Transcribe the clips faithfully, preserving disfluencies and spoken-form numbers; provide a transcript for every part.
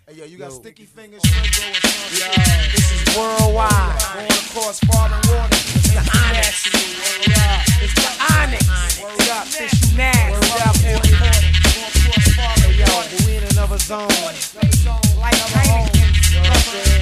Hey, yo, you got Yo. sticky fingers, Fredro, and Sean. Yo, this is worldwide. Going across far and water. It's the Onyx. Word up. It's the Onyx. Word up. Fish you nasty. Word up. Going across far and Yo, water. but we in another zone. Another zone, Like another home. Heineken. You know what I'm saying?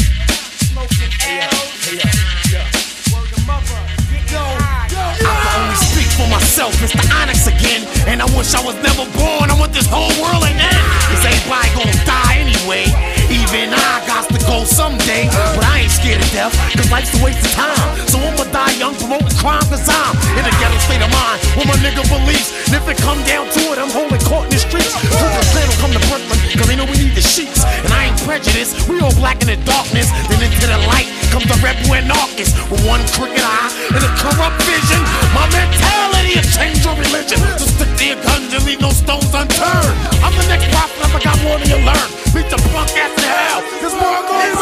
Smoking L's. Hey, yo, yo. Word to mother. Yo, yo. I can only speak for myself, it's the Onyx again. And I wish I was never born, I want this whole world and end. This everybody gonna die anyway. Even I got to go someday. But I ain't scared of death, cause life's a waste of time. So I'ma die young, promoting crime, cause I'm in a ghetto state of mind with my nigga beliefs. And if it come down to it, I'm holding court in the streets. Brooklyn plan will come to Brooklyn, cause they know we need the sheets. And I ain't prejudiced, we all black in the darkness. Then into the light comes the rebel anarchist with one crooked eye and a corrupt vision. My mentality is change your religion. So stick to your guns and leave no stones unturned. I'm the next prophet, I got more than you learn. Beat the punk ass to hell. This world gonna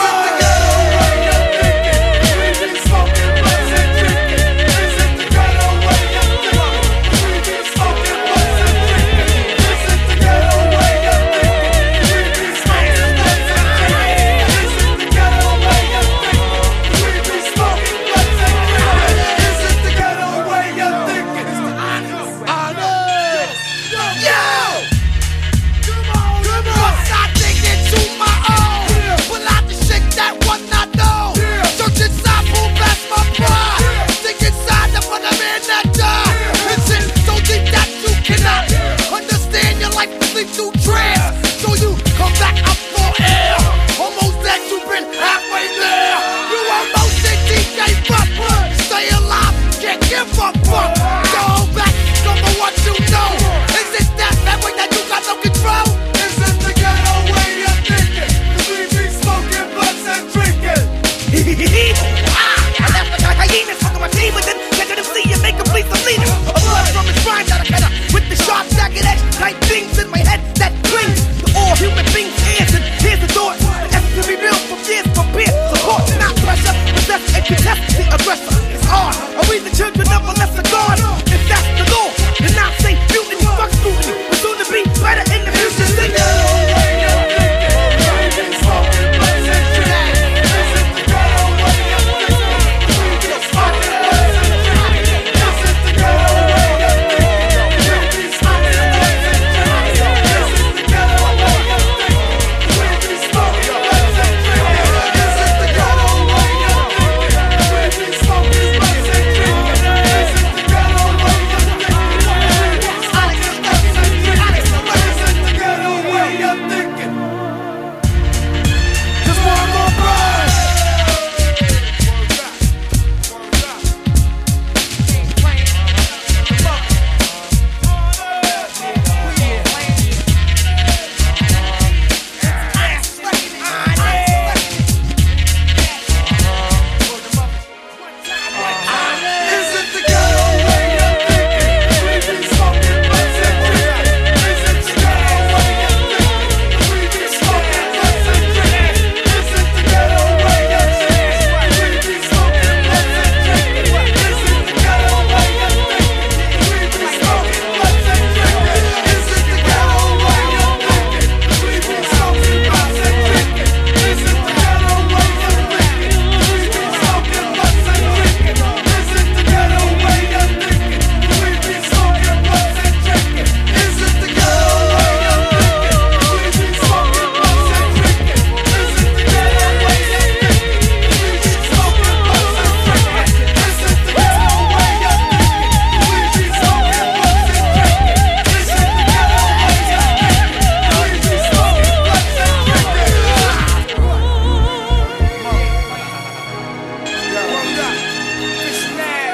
burn.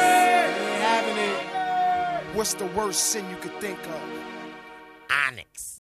What's the worst sin you could think of? Onyx.